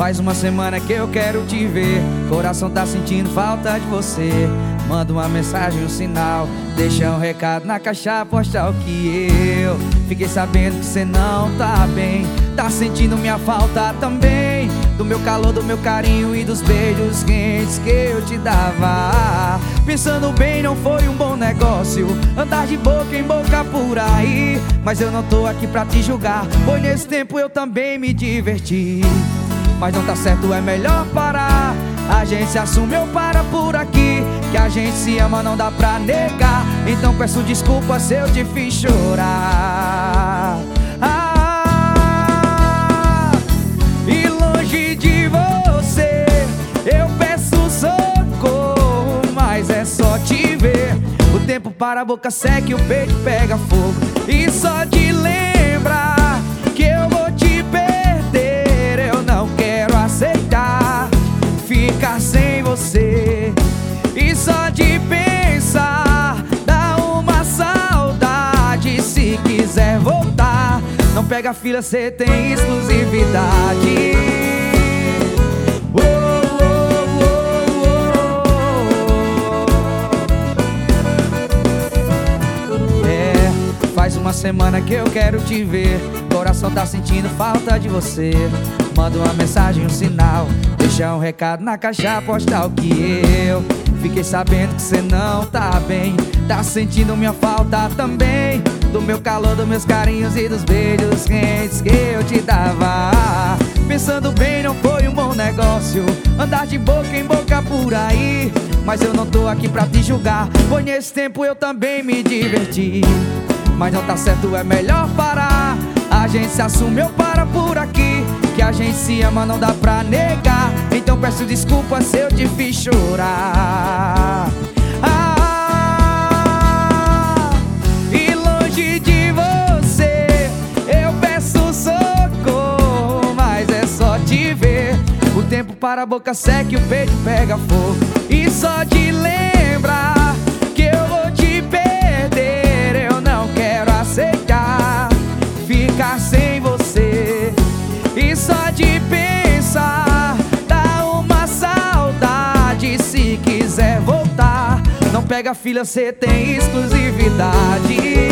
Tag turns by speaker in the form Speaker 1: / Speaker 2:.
Speaker 1: Faz uma semana que eu quero te ver, coração tá sentindo falta de você. Manda uma mensagem, um sinal, deixa um recado na caixa postal que eu fiquei sabendo que cê não tá bem. Tá sentindo minha falta também, do meu calor, do meu carinho e dos beijos quentes que eu te dava. Pensando bem, não foi um bom negócio andar de boca em boca por aí, mas eu não tô aqui pra te julgar, pois nesse tempo eu também me diverti. Mas não tá certo, é melhor parar. A gente se assume ou para por aqui, que a gente se ama, não dá pra negar. Então peço desculpa se eu te fiz chorar. E longe de você eu peço socorro, mas é só te ver. O tempo para, a boca seca e o peito pega fogo. E só de lembrar que eu vou te perder, eu não quero aceitar ficar sem você. E só de pensar dá uma saudade. Se quiser voltar, não pega fila, cê tem exclusividade. Faz uma semana que eu quero te ver, coração tá sentindo falta de você. Manda uma mensagem, um sinal, deixa um recado na caixa postal que eu fiquei sabendo que cê não tá bem. Tá sentindo minha falta também, do meu calor, dos meus carinhos e dos beijos quentes que eu te dava. Pensando bem, não foi um bom negócio andar de boca em boca por aí, mas eu não tô aqui pra te julgar, pois nesse tempo eu também me diverti. Mas não tá certo, é melhor parar. A gente se assume ou para por aqui, que a gente se ama, não dá pra negar. Então peço desculpa se eu te fiz chorar. E longe de você eu peço socorro, mas é só te ver. O tempo para, a boca seca e o peito pega fogo. E só de lembrar que eu vou te perder, eu não quero aceitar ficar sem você. E só de pensar dá uma saudade. Se quiser voltar, não pega fila, cê tem exclusividade.